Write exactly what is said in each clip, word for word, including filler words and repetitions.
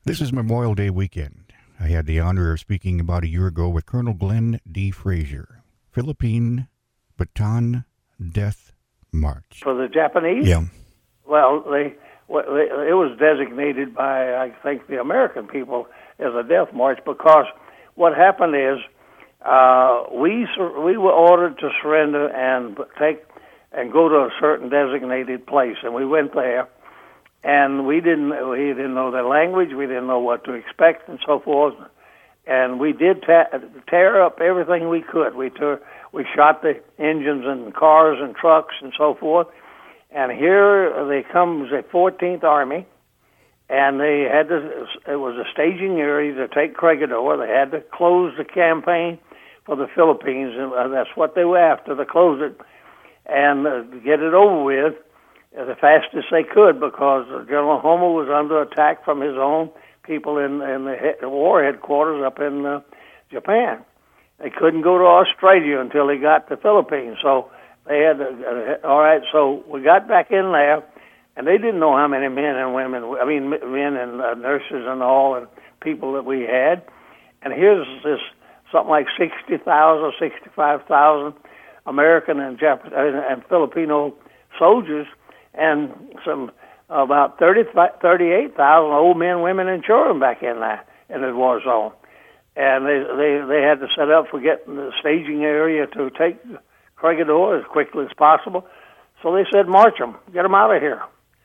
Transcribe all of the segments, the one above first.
This is Memorial Day weekend. I had the honor of speaking about a year ago with Colonel Glenn D. Frazier, Philippine Bataan Death March. For the Japanese? Yeah. Well, they, well, they it was designated by, I think, the American people as a death march because what happened is uh, we sur- we were ordered to surrender and take and go to a certain designated place, and we went there. And we didn't we didn't know the language, we didn't know what to expect, and so forth. And we did ta- tear up everything we could. We tore, we shot the engines and cars and trucks and so forth. And here they comes the fourteenth Army, and they had to. It was a staging area to take Corregidor. They had to close the campaign for the Philippines, and that's what they were after, to close it and uh, get it over with as fast as they could, because General Homer was under attack from his own people in, in the he- war headquarters up in uh, Japan. They couldn't go to Australia until they got the Philippines. So they had to, uh, all right, so we got back in there, and they didn't know how many men and women, I mean, men and uh, nurses and all, and people that we had. And here's this, something like sixty thousand, sixty-five thousand American and Japanese and Filipino soldiers, and some about thirty, thirty-eight thousand old men, women, and children back in there in the war zone. And they, they, they had to set up for getting the staging area to take Corregidor as quickly as possible. So they said, march them, get them out of here.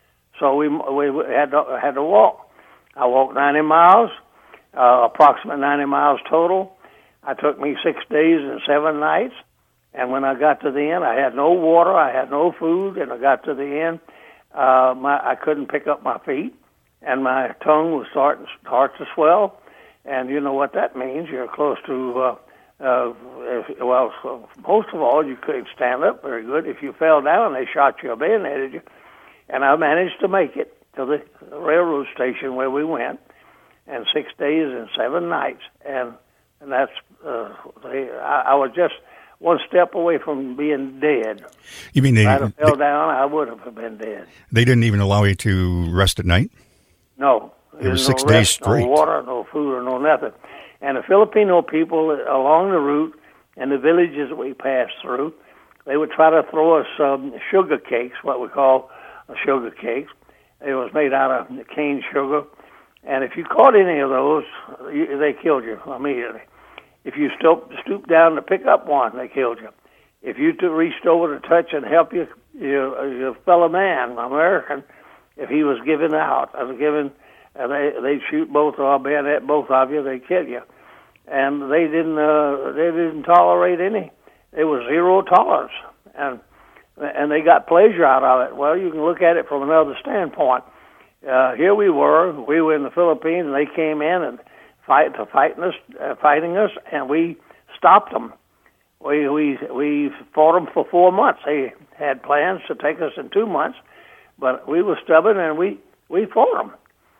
So we we had to, had to walk. I walked ninety miles, uh, approximately ninety miles total. It took me six days and seven nights. And when I got to the end, I had no water, I had no food, and I got to the end, uh, my, I couldn't pick up my feet, and my tongue was starting start to swell. And you know what that means. You're close to, uh, uh, if, well, so most of all, you couldn't stand up very good. If you fell down, they shot you or bayoneted you. And I managed to make it to the railroad station where we went, and six days and seven nights. And, and that's, uh, they, I, I was just one step away from being dead. You mean they, if I'd have fell they, down, I would have been dead. They didn't even allow you to rest at night? No. It was no six rest, days straight. No water, no food, or no nothing. And the Filipino people along the route and the villages that we passed through, they would try to throw us um, sugar cakes, what we call sugar cakes. It was made out of cane sugar. And if you caught any of those, you, they killed you immediately. If you stoop, stoop down to pick up one, they killed you. If you t- reached over to touch and help you, your, your fellow man, American, if he was given out, I was given, uh, they they shoot both or bayonet both of you, they kill you. And they didn't uh, they didn't tolerate any. It was zero tolerance, and and they got pleasure out of it. Well, you can look at it from another standpoint. Uh, here we were, we were in the Philippines, and they came in and fight to fighting us, uh, fighting us, and we stopped them. We we we fought them for four months. They had plans to take us in two months, but we were stubborn and we, we fought them,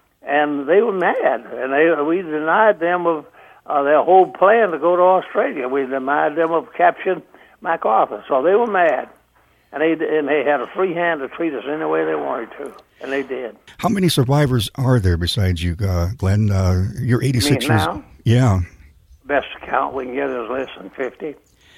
and they were mad. And they we denied them of uh, their whole plan to go to Australia. We denied them of capturing MacArthur, so they were mad, and they and they had a free hand to treat us any way they wanted to, and they did. How many survivors are there besides you, uh, Glenn? Uh, you're eighty-six you mean years. Now? Yeah. Best count we can get is less than fifty.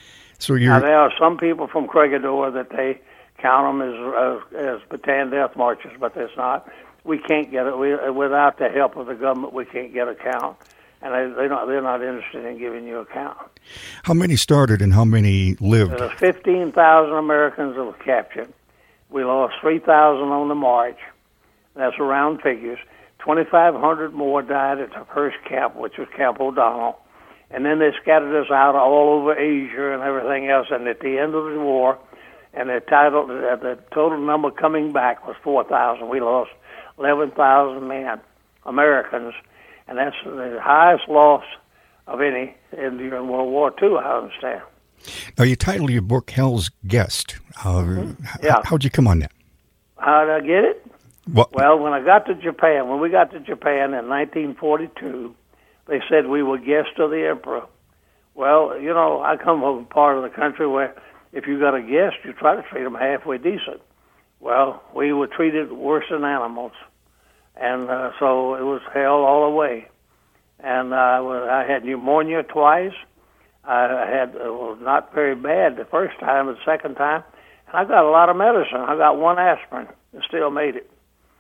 So you're. Now, there are some people from Corregidor that they count them as as, as Bataan death marches, but that's not. We can't get it. We, without the help of the government, we can't get a count, and they they not they're not interested in giving you a count. How many started and how many lived? There's fifteen thousand Americans that were captured. We lost three thousand on the march. That's round figures. twenty-five hundred more died at the first camp, which was Camp O'Donnell. And then they scattered us out all over Asia and everything else. And at the end of the war, and the title, the total number coming back was four thousand. We lost eleven thousand men, Americans, and that's the highest loss of any in during World War Two, I understand. Now, you titled your book Hell's Guest. Uh, Mm-hmm. Yeah. How, how'd you come on that? How did I get it? What? Well, when I got to Japan, when we got to Japan in nineteen forty-two, they said we were guests of the emperor. Well, you know, I come from a part of the country where if you got a guest, you try to treat them halfway decent. Well, we were treated worse than animals. and uh, so it was hell all the way. And uh, I had pneumonia twice. I had it was not very bad the first time, the second time, and I got a lot of medicine. I got one aspirin and still made it.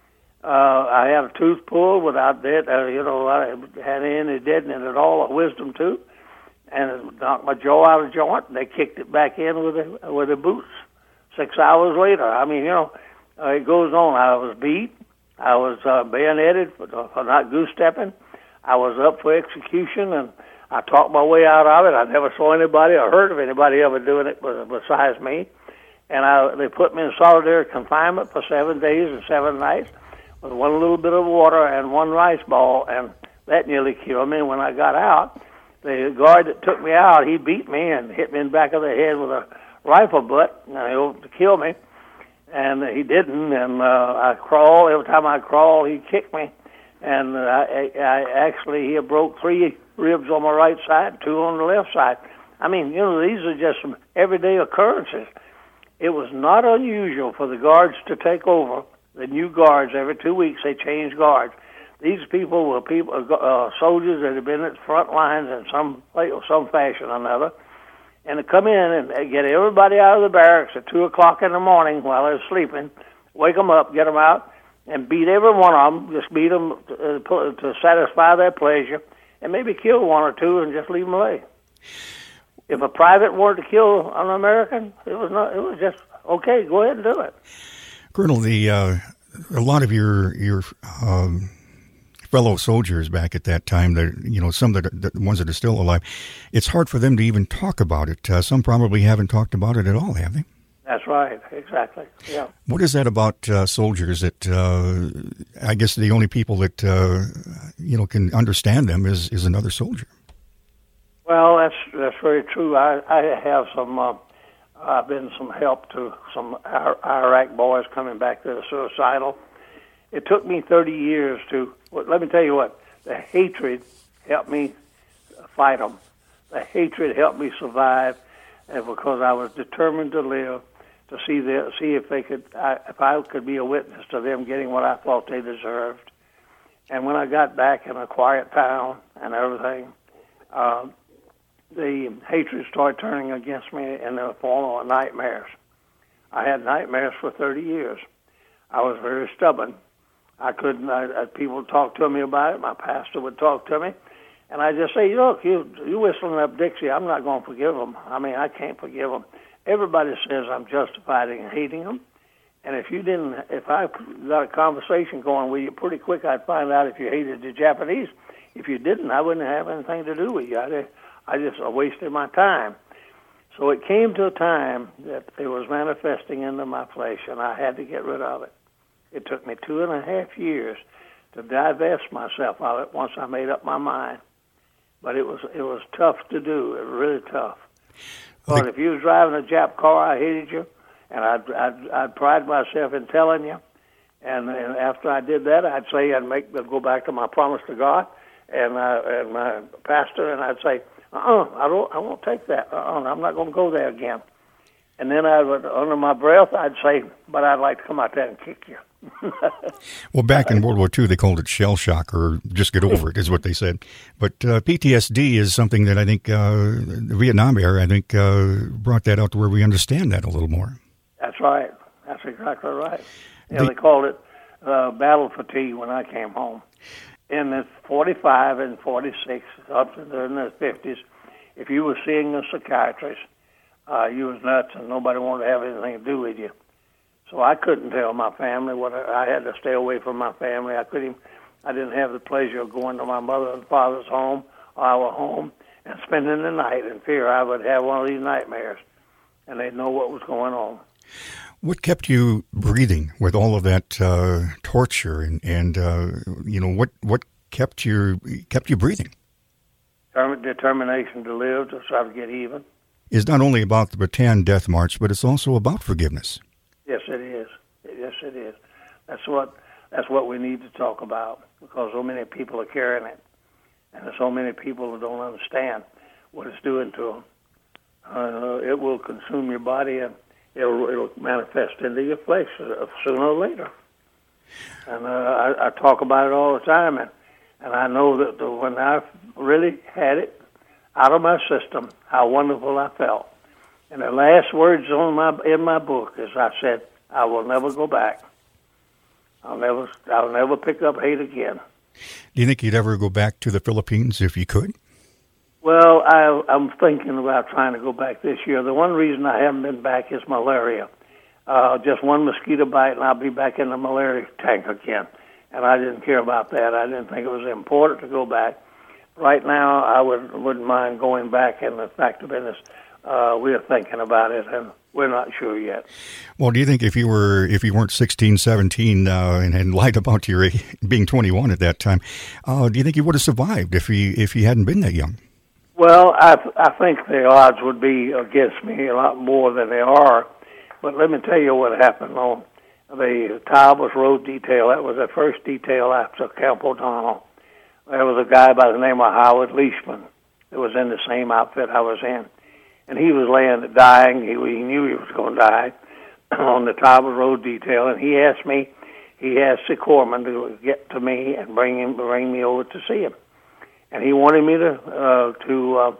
Uh, I had a tooth pulled without dead, uh, you know, I had any deadening at all, a wisdom tooth, and it knocked my jaw out of joint. And they kicked it back in with the with the boots. Six hours later, I mean, you know, uh, it goes on. I was beat. I was uh, bayoneted for, for not goose stepping. I was up for execution, and I talked my way out of it. I never saw anybody or heard of anybody ever doing it besides me. And I, they put me in solitary confinement for seven days and seven nights with one little bit of water and one rice ball, and that nearly killed me. When I got out, the guard that took me out, he beat me and hit me in the back of the head with a rifle butt, and he hoped to kill me. And he didn't, and uh, I crawled. Every time I crawled, he kicked me. And uh, I, I actually, he broke three ribs on my right side, two on the left side. I mean, you know, these are just some everyday occurrences. It was not unusual for the guards to take over. The new guards, every two weeks, they change guards. These people were people, uh, soldiers that had been at the front lines in some way or some fashion or another, and to come in and get everybody out of the barracks at two o'clock in the morning while they're sleeping, wake them up, get them out, and beat every one of them, just beat them to, uh, to satisfy their pleasure, and maybe kill one or two and just leave them lay. If a private wanted to kill an American, it was not. It was just okay. Go ahead and do it. Colonel, the uh, a lot of your your um, fellow soldiers back at that time, that you know, some that are, the ones that are still alive, it's hard for them to even talk about it. Uh, some probably haven't talked about it at all, have they? That's right, exactly. Yeah. What is that about uh, soldiers that uh, I guess the only people that uh, you know can understand them is, is another soldier? Well, that's that's very true. I I have some. Uh, I've been some help to some Iraq boys coming back that are suicidal. It took me thirty years to. Well, let me tell you what. The hatred helped me fight them. The hatred helped me survive, and because I was determined to live. To see the, see if they could, I, if I could be a witness to them getting what I thought they deserved. And when I got back in a quiet town and everything, uh, the hatred started turning against me in the form of nightmares. I had nightmares for thirty years. I was very stubborn. I couldn't. I, I, people talked to me about it. My pastor would talk to me, and I just say, "Look, you you whistling up Dixie. I'm not going to forgive them. I mean, I can't forgive them." Everybody says I'm justified in hating them, and if you didn't, if I got a conversation going with you pretty quick, I'd find out if you hated the Japanese. If you didn't, I wouldn't have anything to do with you. I, I just wasted my time. So it came to a time that it was manifesting into my flesh, and I had to get rid of it. It took me two and a half years to divest myself of it once I made up my mind. But it was it was tough to do. It was really tough. But if you was driving a Jap car, I hated you, and I'd, I'd, I'd pride myself in telling you. And, and after I did that, I'd say I'd make I'd go back to my promise to God and uh, and my pastor, and I'd say, uh-uh, I don't, I won't take that. Uh-uh, I'm not going to go there again. And then I would, under my breath, I'd say, but I'd like to come out there and kick you. Well, back in World War Two, they called it shell shock, or just get over it, is what they said. But uh, P T S D is something that I think uh, the Vietnam era, I think, uh, brought that out to where we understand that a little more. That's right. That's exactly right. Yeah, the, they called it uh, battle fatigue when I came home. In the forty-five and forty-six, up to the, in the fifties, if you were seeing a psychiatrist, uh, you was nuts, and nobody wanted to have anything to do with you. So I couldn't tell my family what I, I had to stay away from my family. I couldn't. I didn't have the pleasure of going to my mother and father's home, or our home, and spending the night in fear I would have one of these nightmares, and they'd know what was going on. What kept you breathing with all of that uh, torture, and and uh, you know what what kept you kept you breathing? Determination to live, to try to get even. It's not only about the Bataan Death March, but it's also about forgiveness. Yes, it is. Yes, it is. That's what that's what we need to talk about, because so many people are carrying it, and there's so many people who don't understand what it's doing to them. Uh, it will consume your body, and it'll it'll manifest into your flesh sooner or later. And uh, I, I talk about it all the time, and, and I know that the, when I really had it out of my system, how wonderful I felt. And the last words on my in my book is I said, I will never go back. I'll never I'll never pick up hate again. Do you think you'd ever go back to the Philippines if you could? Well, I, I'm thinking about trying to go back this year. The one reason I haven't been back is malaria. Uh, just one mosquito bite, and I'll be back in the malaria tank again. And I didn't care about that. I didn't think it was important to go back. Right now, I would, wouldn't mind going back, and the fact of it is, uh, we're thinking about it, and we're not sure yet. Well, do you think if you were if you weren't sixteen, seventeen, uh, and had lied about your being twenty-one at that time, uh, do you think you would have survived if you if you hadn't been that young? Well, I I think the odds would be against me a lot more than they are. But let me tell you what happened on the Towers Road detail. That was the first detail after Camp O'Donnell. There was a guy by the name of Howard Leishman that was in the same outfit I was in. And he was laying dying. He, he knew he was going to die on the Towers Road detail. And he asked me, he asked the corpsman to get to me and bring him, bring me over to see him. And he wanted me to uh, to uh,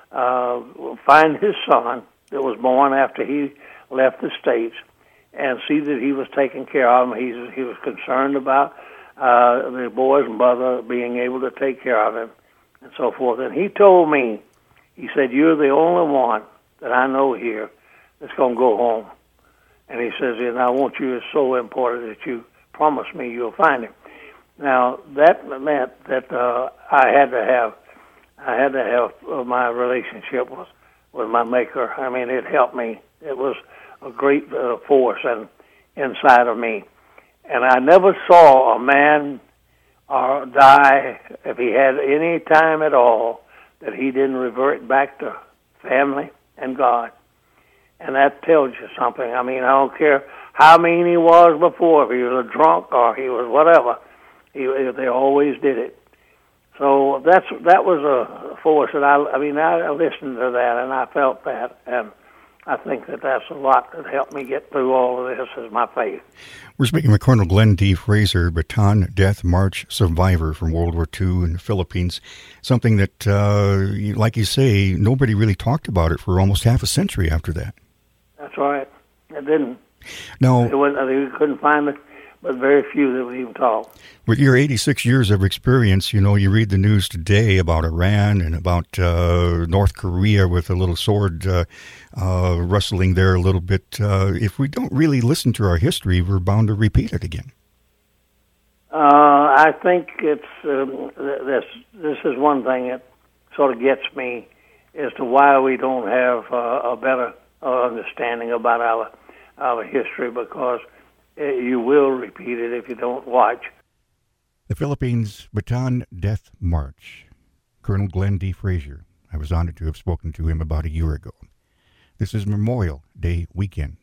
uh, find his son that was born after he left the States and see that he was taken care of. He, he was concerned about uh, the boy's mother being able to take care of him and so forth. And he told me, he said, you're the only one that I know here that's going to go home. And he says, and I want you, it's so important that you promise me you'll find him. Now, that meant that uh, I had to have, I had to have uh, my relationship with, with my Maker. I mean, it helped me. It was a great uh, force and inside of me. And I never saw a man uh, die, if he had any time at all, that he didn't revert back to family and God. And that tells you something. I mean, I don't care how mean he was before, if he was a drunk or he was whatever, he, they always did it. So that's that was a force that I, I mean, I listened to that and I felt that, and I think that that's a lot that helped me get through all of this is my faith. We're speaking with Colonel Glenn D. Fraser, Bataan Death March survivor from World War Two in the Philippines. Something that, uh, like you say, nobody really talked about it for almost half a century after that. That's right. It didn't. Now, it wasn't, we couldn't find it, but very few that would even talk. With your eighty-six years of experience, you know, you read the news today about Iran and about uh, North Korea with a little sword uh, uh, rustling there a little bit. Uh, if we don't really listen to our history, we're bound to repeat it again. Uh, I think it's um, this. This is one thing that sort of gets me as to why we don't have uh, a better uh, understanding about our our history, because you will repeat it if you don't watch. The Philippines Bataan Death March. Colonel Glenn D. Fraser. I was honored to have spoken to him about a year ago. This is Memorial Day weekend